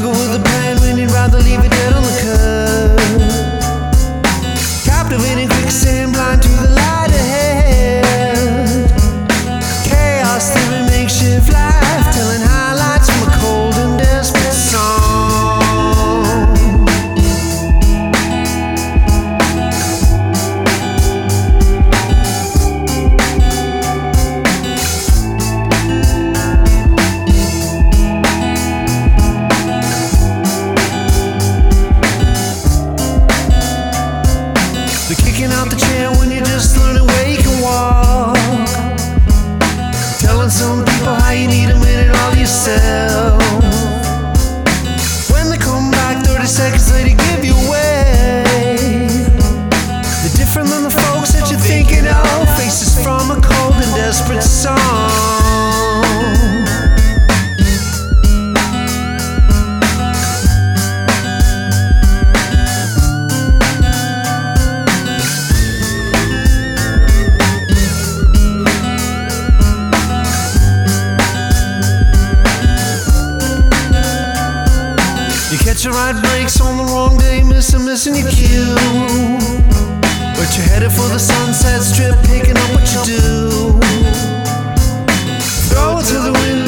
struggle with a plan when you'd rather leave it dead on the curb. Captivating quicksand, blind to the light ahead. Chaos, living makeshift life, telling highlights from a cold and desperate song. They're kicking out the chair when you're just learning where you can walk. Telling some people how you need a minute all yourself. When they come back 30 seconds later, give you away. They're different than the folks that you're thinking of. Faces from a cold and desperate song. You catch your right breaks on the wrong day, missing your cue. But you're headed for the Sunset Strip, picking up what you do. Throw it to the wind.